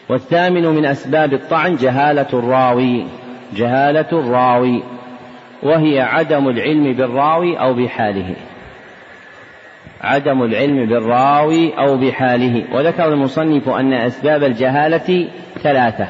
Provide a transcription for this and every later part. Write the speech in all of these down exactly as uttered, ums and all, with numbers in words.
والثامن من أسباب الطعن جهالة الراوي جهالة الراوي وهي عدم العلم بالراوي أو بحاله عدم العلم بالراوي أو بحاله. وذكر المصنف أن أسباب الجهالة ثلاثة: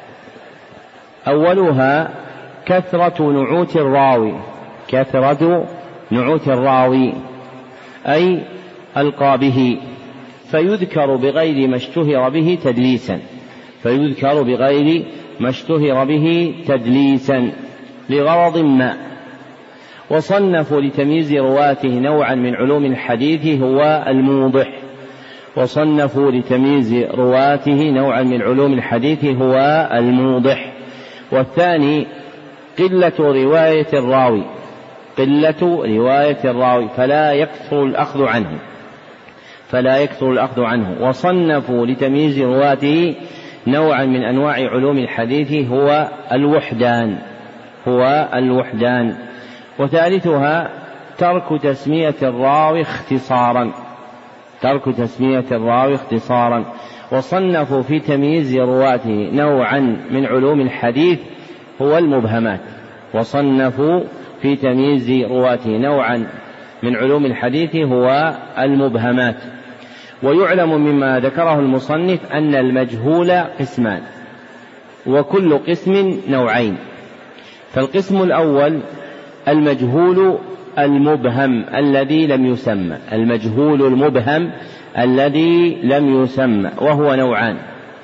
أولها كثرة نعوت الراوي كثرة نعوت الراوي أي ألقابه، فيذكر بغير ما اشتهر به تدليسا فيذكر بغير ما اشتهر به تدليسا لغرض ما. وصنفوا لتمييز رواته نوعا من علوم الحديث هو الموضح وصنفوا لتمييز رواته نوعا من علوم الحديث هو الموضح. والثاني قلة رواية الراوي قلة رواية الراوي فلا يكثر الأخذ عنه فلا يكثر الأخذ عنه. وصنفوا لتمييز رواته نوعا من أنواع علوم الحديث هو الوحدان هو الوحدان. وثالثها ترك تسمية الراوي اختصارا ترك تسمية الراوي اختصارا. وصنفوا في تمييز رواته نوعا من علوم الحديث هو المبهمات وصنفوا في تمييز رواته نوعا من علوم الحديث هو المبهمات. ويعلم مما ذكره المصنف أن المجهول قسمان وكل قسم نوعين. فالقسم الأول المجهول المبهم الذي لم يسمى المجهول المبهم الذي لم يسمى وهو نوعان: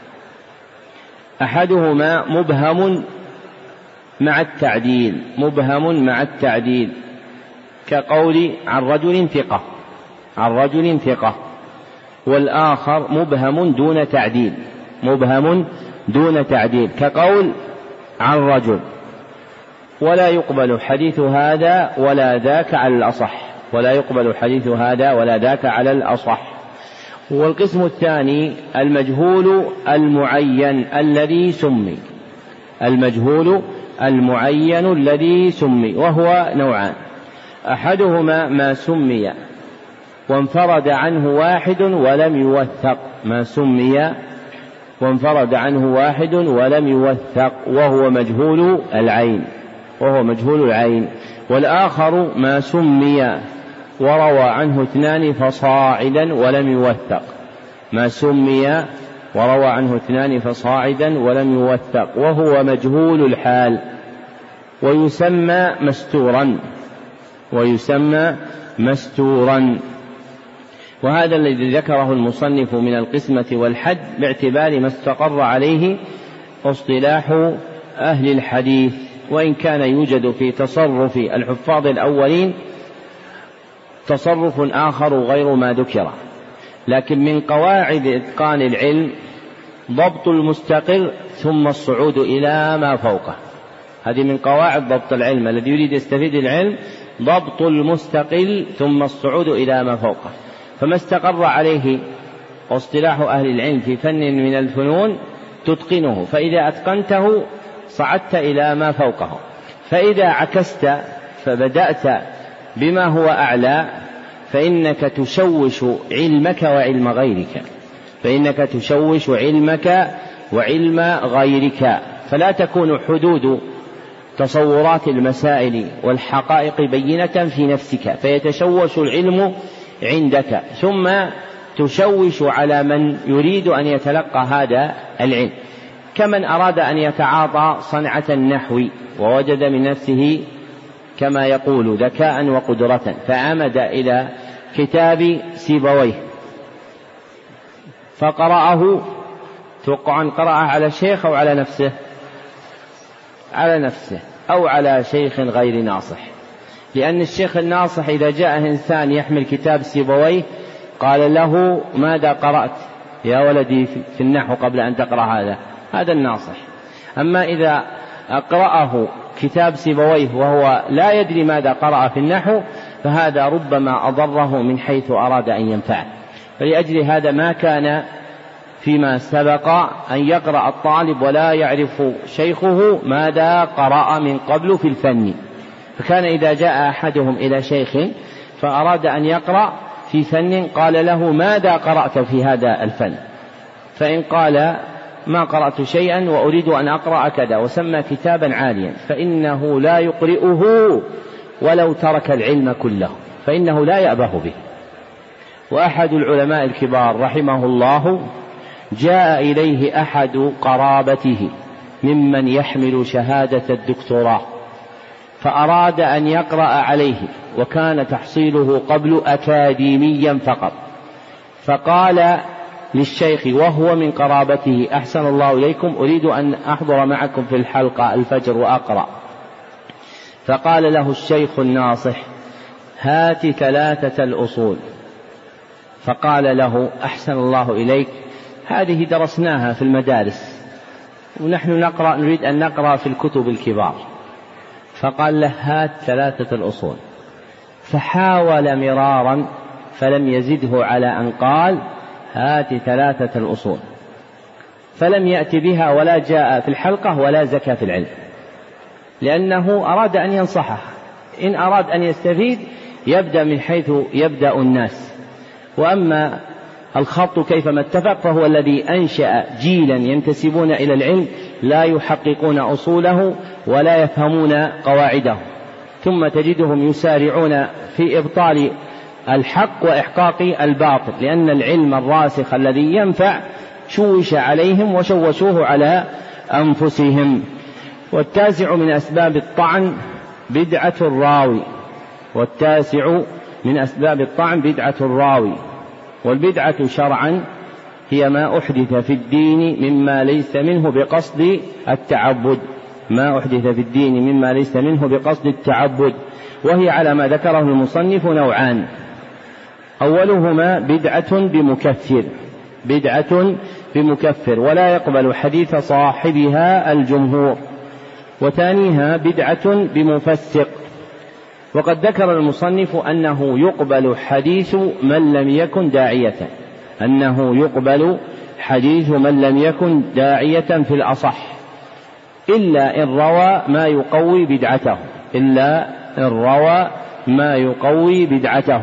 أحدهما مبهم مع التعديل مبهم مع التعديل كقول عن رجل ثقة عن رجل ثقة والآخر مبهم دون تعديل مبهم دون تعديل كقول عن رجل. ولا يقبل حديث هذا ولا ذاك على الأصح ولا يقبل حديث هذا ولا ذاك على الأصح. والقسم الثاني المجهول المعين الذي سمي المجهول المعين الذي سمي وهو نوعان: أحدهما ما سمي وانفرد عنه واحد ولم يوثق ما سمي وانفرد عنه واحد ولم يوثق وهو مجهول العين وهو مجهول العين. والآخر ما سمي وروى عنه اثنان فصاعدا ولم يوثق ما سمي وروى عنه اثنان فصاعدا ولم يوثق وهو مجهول الحال ويسمى مستورا ويسمى مستورا. وهذا الذي ذكره المصنف من القسمة والحد باعتبار ما استقر عليه اصطلاح أهل الحديث، وإن كان يوجد في تصرف الحفاظ الأولين تصرف آخر غير ما ذكر. لكن من قواعد إتقان العلم ضبط المستقر ثم الصعود إلى ما فوقه. هذه من قواعد ضبط العلم، الذي يريد يستفيد العلم ضبط المستقل ثم الصعود إلى ما فوقه. فما استقر عليه اصطلاح أهل العلم في فن من الفنون تتقنه، فإذا أتقنته صعدت إلى ما فوقه. فإذا عكست فبدأت بما هو أعلى فإنك تشوش علمك وعلم غيرك فإنك تشوش علمك وعلم غيرك فلا تكون حدود تصورات المسائل والحقائق بينة في نفسك فيتشوش العلم عندك، ثم تشوش على من يريد أن يتلقى هذا العلم، كمن أراد أن يتعاطى صنعة النحو ووجد من نفسه كما يقول ذكاء وقدرة فعمد إلى كتاب سيبويه فقرأه. توقعا قرأه على شيخ أو على نفسه على نفسه أو على شيخ غير ناصح، لأن الشيخ الناصح إذا جاء إنسان يحمل كتاب سيبويه قال له ماذا قرأت يا ولدي في النحو قبل أن تقرأ هذا هذا الناصح. أما إذا أقرأه كتاب سيبويه وهو لا يدري ماذا قرأ في النحو فهذا ربما أضره من حيث أراد أن ينفعه. فلأجل هذا ما كان فيما سبق أن يقرأ الطالب ولا يعرف شيخه ماذا قرأ من قبل في الفن، فكان إذا جاء أحدهم إلى شيخ فأراد أن يقرأ في فن قال له ماذا قرأت في هذا الفن، فإن قال ما قرأت شيئا وأريد أن أقرأ كذا، وسمى كتابا عاليا، فإنه لا يقرئه ولو ترك العلم كله، فإنه لا يأبه به. وأحد العلماء الكبار رحمه الله جاء إليه أحد قرابته ممن يحمل شهادة الدكتوراه، فأراد أن يقرأ عليه، وكان تحصيله قبل أكاديميا فقط، فقال للشيخ وهو من قرابته: أحسن الله إليكم، أريد أن أحضر معكم في الحلقة الفجر وأقرأ. فقال له الشيخ الناصح: هات ثلاثة الأصول. فقال له: أحسن الله إليك، هذه درسناها في المدارس، ونحن نقرأ نريد أن نقرأ في الكتب الكبار. فقال له: هات ثلاثة الأصول. فحاول مرارا فلم يزده على أن قال: هات ثلاثة الأصول. فلم يأت بها ولا جاء في الحلقة ولا زكى في العلم، لأنه أراد أن ينصحه. إن أراد أن يستفيد يبدأ من حيث يبدأ الناس، وأما الخط كيفما اتفق فهو الذي أنشأ جيلا ينتسبون إلى العلم لا يحققون أصوله ولا يفهمون قواعده، ثم تجدهم يسارعون في إبطال الحق وإحقاق الباطل، لأن العلم الراسخ الذي ينفع شوش عليهم وشوشوه على أنفسهم. والتاسع من أسباب الطعن بدعة الراوي والتاسع من أسباب الطعن بدعة الراوي والبدعة شرعا هي ما أحدث في الدين مما ليس منه بقصد التعبد ما أحدث في الدين مما ليس منه بقصد التعبد وهي على ما ذكره المصنف نوعان: أولهما بدعة بمكفر بدعة بمكفر ولا يقبل حديث صاحبها الجمهور، وثانيها بدعة بمفسق. وقد ذكر المصنف أنه يقبل حديث من لم يكن داعية أنه يقبل حديث من لم يكن داعية في الأصح، إلا إن روى ما يقوي بدعته إلا إن روى ما يقوي بدعته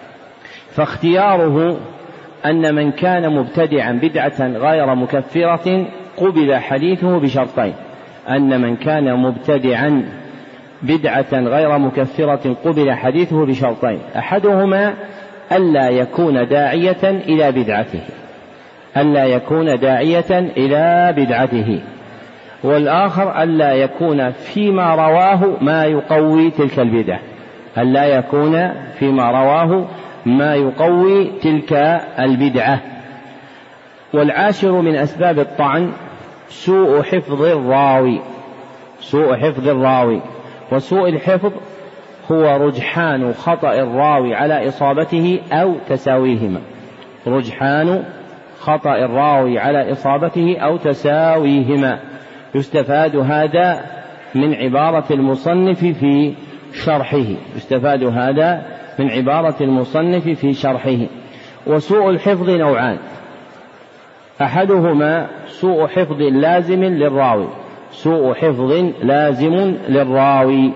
فاختياره أن من كان مبتدعا بدعة غير مكفرة قبل حديثه بشرطين أن من كان مبتدعا بدعة غير مكفرة قبل حديثه بشرطين: أحدهما ألا يكون داعية إلى بدعته ألا يكون داعية إلى بدعته والآخر ألا يكون فيما رواه ما يقوي تلك البدعة ألا يكون فيما رواه ما يقوي تلك البدعة. والعاشر من أسباب الطعن سوء حفظ الراوي سوء حفظ الراوي وسوء الحفظ هو رجحان خطأ الراوي على إصابته أو تساويهما رجحان خطأ الراوي على إصابته أو تساويهما. يستفاد هذا من عبارة المصنف في شرحه يستفاد هذا من عبارة المصنف في شرحه. وسوء الحفظ نوعان: أحدهما سوء حفظ لازم للراوي سوء حفظ لازم للراوي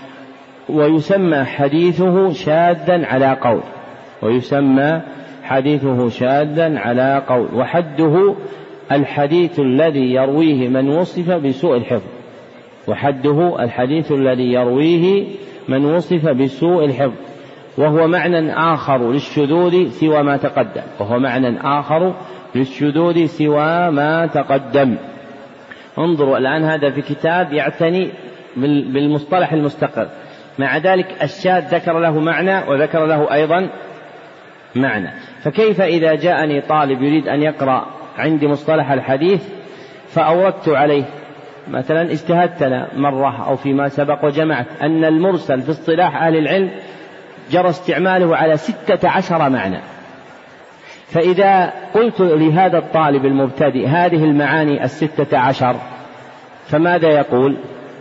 ويسمى حديثه شاذا على قول ويسمى حديثه شاذا على قول وحده الحديث الذي يرويه من وصف بسوء الحفظ وحده الحديث الذي يرويه من وصف بسوء الحفظ وهو معنى آخر للشذوذ سوى ما تقدم وهو معنى آخر للشذوذ سوى ما تقدم. انظروا الآن هذا في كتاب يعتني بالمصطلح المستقر، مع ذلك الشاذ ذكر له معنى وذكر له أيضا معنى. فكيف إذا جاءني طالب يريد أن يقرأ عندي مصطلح الحديث فأوردت عليه مثلا اجتهدت مرة أو فيما سبق وجمعت أن المرسل في اصطلاح أهل العلم جرى استعماله على ستة عشر معنى، فإذا قلت لهذا الطالب المبتدئ هذه المعاني الستة عشر فماذا يقول؟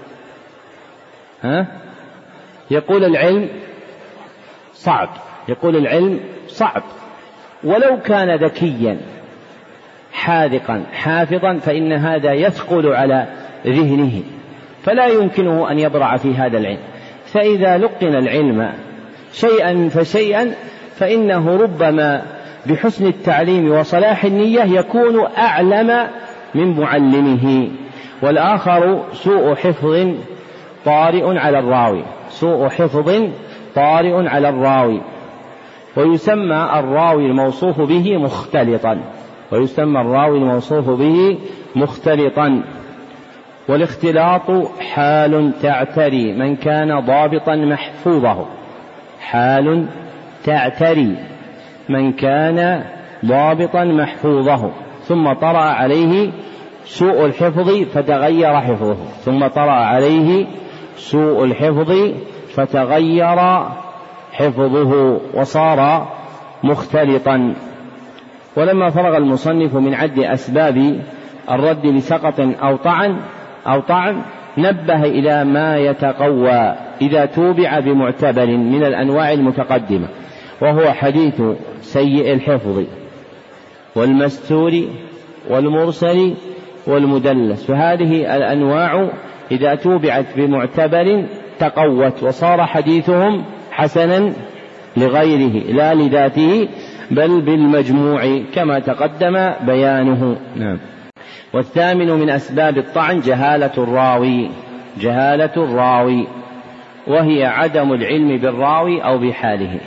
ها؟ يقول العلم صعب يقول العلم صعب ولو كان ذكيا حاذقا حافظا فإن هذا يثقل على ذهنه فلا يمكنه أن يبرع في هذا العلم. فإذا لقن العلم شيئا فشيئا فإنه ربما بحسن التعليم وصلاح النية يكون أعلم من معلمه. والآخر سوء حفظ طارئ على الراوي، سوء حفظ طارئ على الراوي، ويسمى الراوي الموصوف به مختلطا، ويسمى الراوي الموصوف به مختلطا. والاختلاط حال تعتري من كان ضابطا محفوظه، حال تعتري من كان ضابطا محفوظه ثم طرأ عليه سوء الحفظ فتغير حفظه، ثم طرأ عليه سوء الحفظ فتغير حفظه وصار مختلطا. ولما فرغ المصنف من عد أسباب الرد لسقط أو طعن أو طعن نبه إلى ما يتقوى إذا توبع بمعتبر من الأنواع المتقدمة، وهو حديث سيء الحفظ والمستور والمرسل والمدلس، فهذه الأنواع إذا توبعت بمعتبر تقوت وصار حديثهم حسنا لغيره لا لذاته بل بالمجموع كما تقدم بيانه. نعم. والثامن من أسباب الطعن جهالة الراوي، جهالة الراوي وهي عدم العلم بالراوي أو بحاله،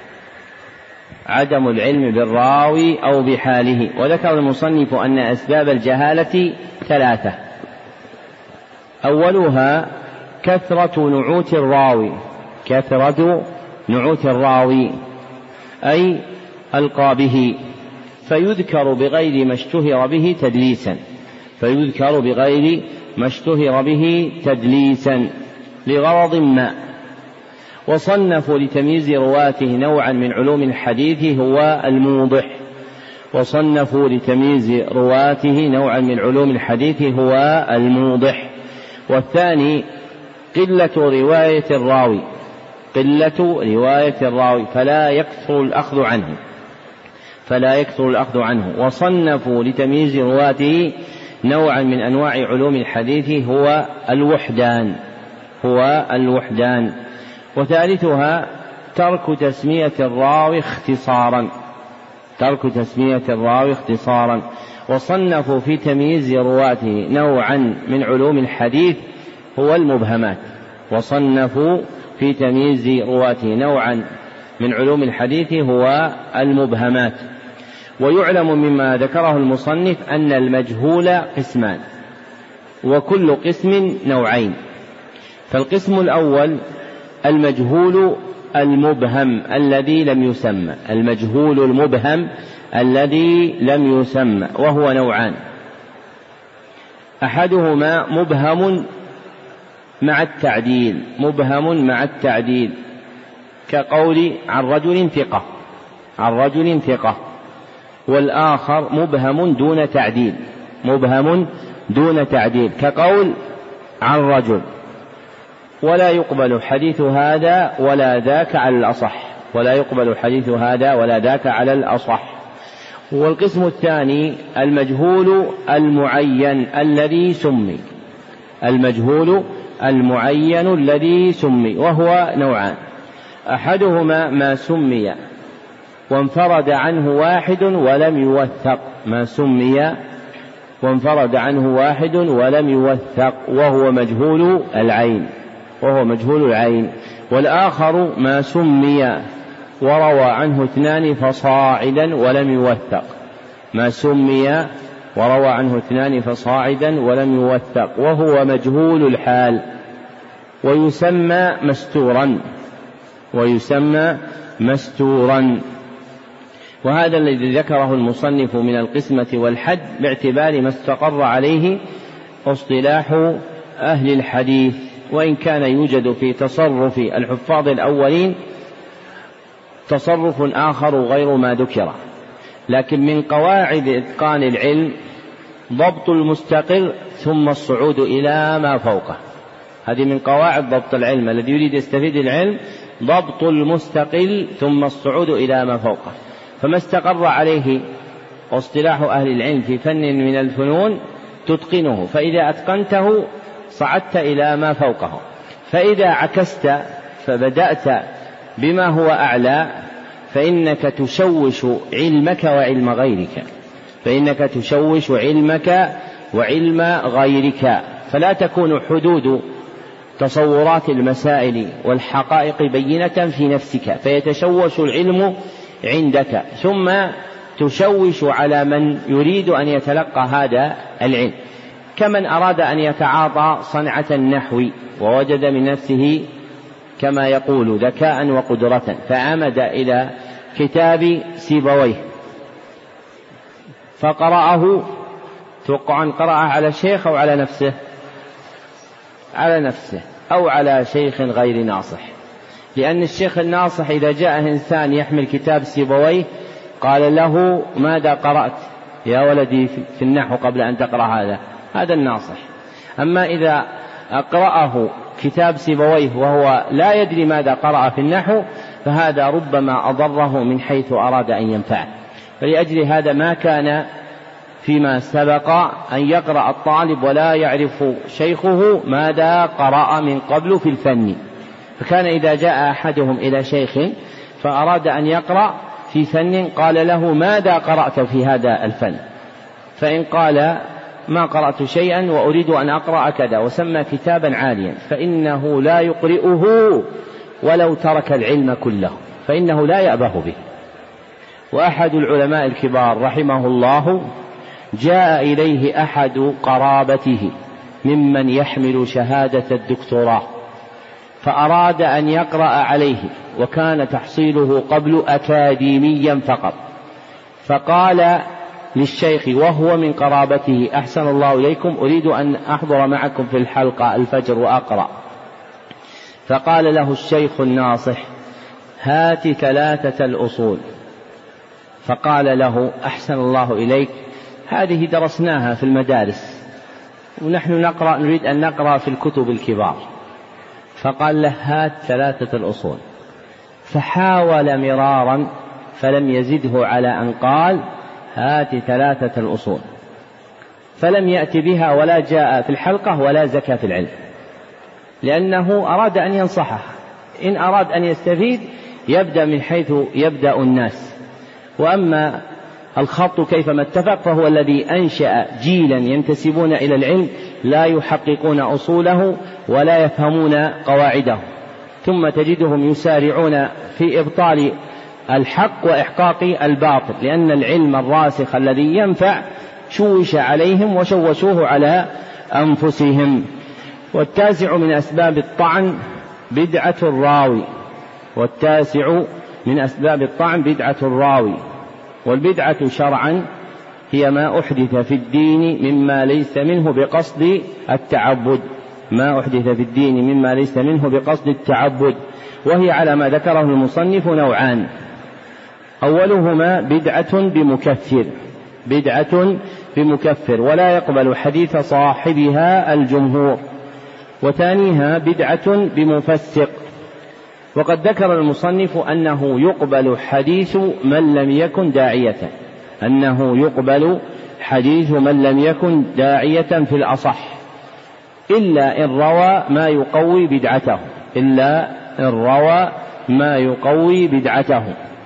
عدم العلم بالراوي أو بحاله. وذكر المصنف أن أسباب الجهالة ثلاثة: أولها كثرة نعوت الراوي، كثرة نعوت الراوي أي ألقابه، فيذكر بغير ما اشتهر به تدليسا، فيذكر بغير ما اشتهر به تدليسا لغرض ما. وصنفوا لتمييز رواته نوعا من علوم الحديث هو الموضح، وصنفوا لتمييز رواته نوعا من علوم الحديث هو الموضح. والثاني قلة رواية الراوي، قلة رواية الراوي فلا يكثر الأخذ عنه، فلا يكثر الأخذ عنه. وصنفوا لتمييز رواته نوعا من أنواع علوم الحديث هو الوحدان، هو الوحدان. وثالثها ترك تسمية الراوي اختصارا، ترك تسمية الراوي اختصارا. وصنفوا في تمييز رواته نوعا من علوم الحديث هو المبهمات، وصنفوا في تمييز رواته نوعا من علوم الحديث هو المبهمات. ويعلم مما ذكره المصنف أن المجهول قسمان، وكل قسم نوعين. فالقسم الأول المجهول المبهم الذي لم يسمى، المجهول المبهم الذي لم يسمى، وهو نوعان: أحدهما مبهم مع التعديل، مبهم مع التعديل كقول عن رجل ثقة، عن رجل ثقة. والآخر مبهم دون تعديل، مبهم دون تعديل كقول عن رجل، ولا يقبل حديث هذا ولا ذاك على الأصح، ولا يقبل حديث هذا ولا ذاك على الأصح. والقسم الثاني المجهول المعين الذي سمي، المجهول المعين الذي سمي، وهو نوعان: أحدهما ما سمي وانفرد عنه واحد ولم يوثق، ما سمي وانفرد عنه واحد ولم يوثق وهو مجهول العين، وهو مجهول العين. والآخر ما سمي وروى عنه اثنان فصاعدا ولم يوثق، ما سمي وروى عنه اثنان فصاعدا ولم يوثق وهو مجهول الحال، ويسمى مستورا، ويسمى مستورا. وهذا الذي ذكره المصنف من القسمة والحد باعتبار ما استقر عليه اصطلاح أهل الحديث، وإن كان يوجد في تصرف الحفاظ الأولين تصرف آخر غير ما ذكر. لكن من قواعد إتقان العلم ضبط المستقر ثم الصعود إلى ما فوقه، هذه من قواعد ضبط العلم. الذي يريد يستفيد العلم ضبط المستقل ثم الصعود إلى ما فوقه. فما استقر عليه اصطلاح أهل العلم في فن من الفنون تتقنه، فإذا أتقنته صعدت إلى ما فوقه. فإذا عكست فبدأت بما هو أعلى فإنك تشوش علمك وعلم غيرك، فإنك تشوش علمك وعلم غيرك، فلا تكون حدود تصورات المسائل والحقائق بينة في نفسك فيتشوش العلم عندك، ثم تشوش على من يريد أن يتلقى هذا العلم، كمن أراد أن يتعاطى صنعة النحو ووجد من نفسه كما يقول ذكاء وقدرة فعمد إلى كتاب سيبويه فقرأه، توقعا قرأ على شيخ أو على نفسه على نفسه أو على شيخ غير ناصح، لأن الشيخ الناصح إذا جاء إنسان يحمل كتاب سيبويه قال له ماذا قرأت يا ولدي في النحو قبل أن تقرأ هذا، هذا الناصح. أما إذا أقرأه كتاب سيبويه وهو لا يدري ماذا قرأ في النحو فهذا ربما أضره من حيث أراد أن ينفعه. فلأجل هذا ما كان فيما سبق أن يقرأ الطالب ولا يعرف شيخه ماذا قرأ من قبل في الفن، فكان إذا جاء أحدهم إلى شيخ فأراد أن يقرأ في فن قال له ماذا قرأت في هذا الفن، فإن قال ما قرأت شيئا وأريد أن أقرأ كذا وسمى كتابا عاليا فإنه لا يقرئه ولو ترك العلم كله، فإنه لا يأبه به. وأحد العلماء الكبار رحمه الله جاء إليه أحد قرابته ممن يحمل شهادة الدكتوراه فأراد أن يقرأ عليه، وكان تحصيله قبل أكاديميا فقط، فقال للشيخ وهو من قرابته أحسن الله إليكم أريد أن أحضر معكم في الحلقة الفجر وأقرأ، فقال له الشيخ الناصح هات ثلاثة الأصول، فقال له أحسن الله إليك هذه درسناها في المدارس ونحن نقرأ نريد أن نقرأ في الكتب الكبار، فقال له هات ثلاثة الأصول، فحاول مرارا فلم يزده على أن قال هات ثلاثة الأصول، فلم يأت بها ولا جاء في الحلقة ولا زكى في العلم، لأنه أراد أن ينصحه، إن أراد أن يستفيد يبدأ من حيث يبدأ الناس، وأما الخط كيفما اتفق فهو الذي أنشأ جيلا ينتسبون إلى العلم لا يحققون أصوله ولا يفهمون قواعده، ثم تجدهم يسارعون في إبطال الحق وإحقاق الباطل، لأن العلم الراسخ الذي ينفع شوش عليهم وشوشوه على أنفسهم. والتاسع من أسباب الطعن بدعة الراوي، والتاسع من أسباب الطعن بدعة الراوي. والبدعة شرعا هي ما أحدث في الدين مما ليس منه بقصد التعبد، ما أحدث في الدين مما ليس منه بقصد التعبد، وهي على ما ذكره المصنف نوعان: أولهما بدعة بمكفر، بدعة بمكفر ولا يقبل حديث صاحبها الجمهور، وثانيها بدعة بمفسق. وقد ذكر المصنف أنه يقبل حديث من لم يكن داعية، أنه يقبل حديث من لم يكن داعية في الأصح، إلا إن روى ما يقوي بدعته، إلا إن روى ما يقوي بدعته.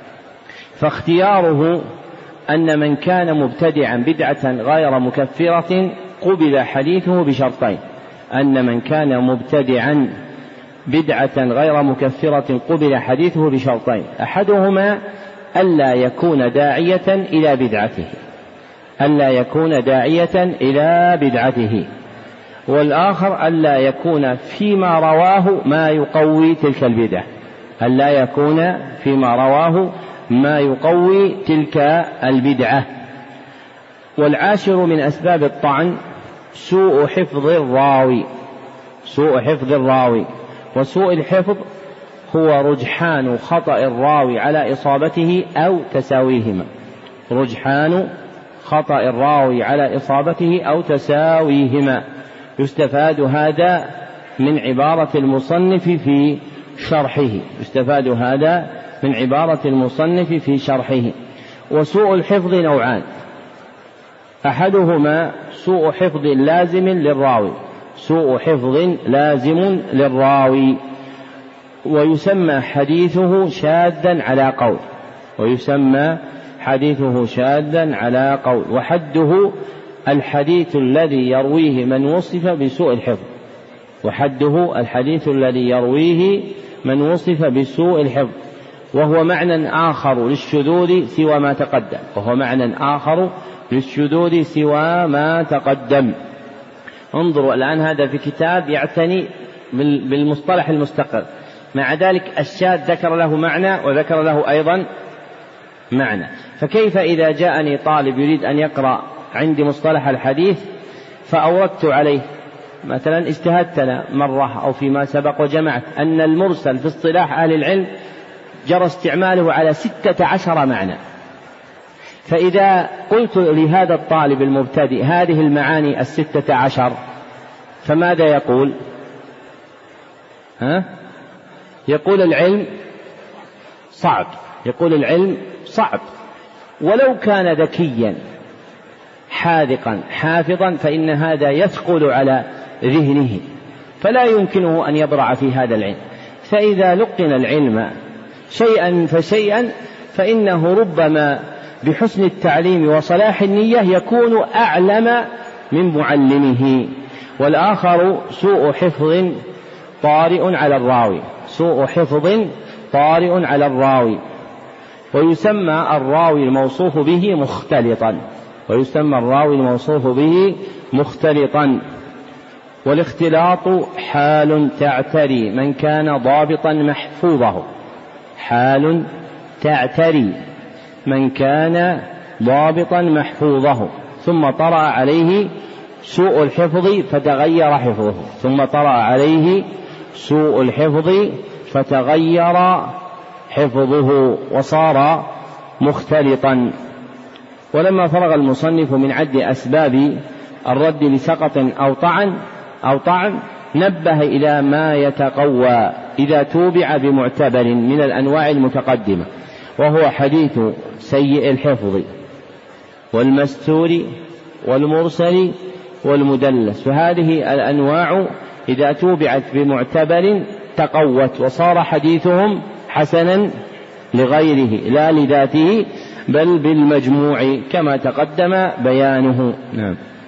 فاختياره أن من كان مبتدعا بدعة غير مكفرة قبل حديثه بشرطين: أن من كان مبتدعا بدعة غير مكفرة قبل حديثه بشرطين، أحدهما ألا يكون داعية إلى بدعته، ألا يكون داعية إلى بدعته، والآخر ألا يكون فيما رواه ما يقوي تلك البدعة، ألا يكون فيما رواه ما يقوي تلك البدعة. والعاشر من أسباب الطعن سوء حفظ الراوي، سوء حفظ الراوي. وسوء الحفظ هو رجحان خطأ الراوي على إصابته أو تساويهما، رجحان خطأ الراوي على إصابته أو تساويهما. يستفاد هذا من عبارة المصنف في شرحه، يستفاد هذا من عبارة المصنف في شرحه. وسوء الحفظ نوعان: أحدهما سوء حفظ لازم للراوي، سوء حفظ لازم للراوي، ويسمى حديثه شاذا على قول، ويسمى حديثه شاذا على قول، وحده الحديث الذي يرويه من وصف بسوء الحفظ، وحده الحديث الذي يرويه من وصف بسوء الحفظ، وهو معنى آخر للشذوذ سوى ما تقدم وهو معنى آخر للشذوذ سوى ما تقدم. انظروا الآن، هذا في كتاب يعتني بالمصطلح المستقر، مع ذلك الشاذ ذكر له معنى وذكر له أيضا معنى. فكيف إذا جاءني طالب يريد أن يقرأ عندي مصطلح الحديث فأوردت عليه مثلا، اجتهدت مرة أو فيما سبق وجمعت أن المرسل في اصطلاح أهل العلم جرى استعماله على ستة عشر معنى، فإذا قلت لهذا الطالب المبتدئ هذه المعاني الستة عشر فماذا يقول؟ ها؟ يقول العلم صعب، يقول العلم صعب، ولو كان ذكيا حاذقا حافظا فإن هذا يثقل على ذهنه فلا يمكنه أن يبرع في هذا العلم. فإذا لقن العلم شيئا فشيئا فإنه ربما بحسن التعليم وصلاح النية يكون أعلم من معلمه. والآخر سوء حفظ طارئ على الراوي، سوء حفظ طارئ على الراوي، ويسمى الراوي الموصوف به مختلطا، ويسمى الراوي الموصوف به مختلطا. والاختلاط حال تعتري من كان ضابطا محفوظه، حال تعتري من كان ضابطا محفوظه ثم طرأ عليه سوء الحفظ فتغير حفظه، ثم طرأ عليه سوء الحفظ فتغير حفظه وصار مختلطا. ولما فرغ المصنف من عد أسباب الرد لسقط أو طعن أو طعن نبه إلى ما يتقوى إذا توبع بمعتبر من الأنواع المتقدمة، وهو حديث سيء الحفظ والمستور والمرسل والمدلس. فهذه الأنواع إذا توبعت بمعتبر تقوت وصار حديثهم حسنا لغيره لا لذاته بل بالمجموع كما تقدم بيانه. نعم.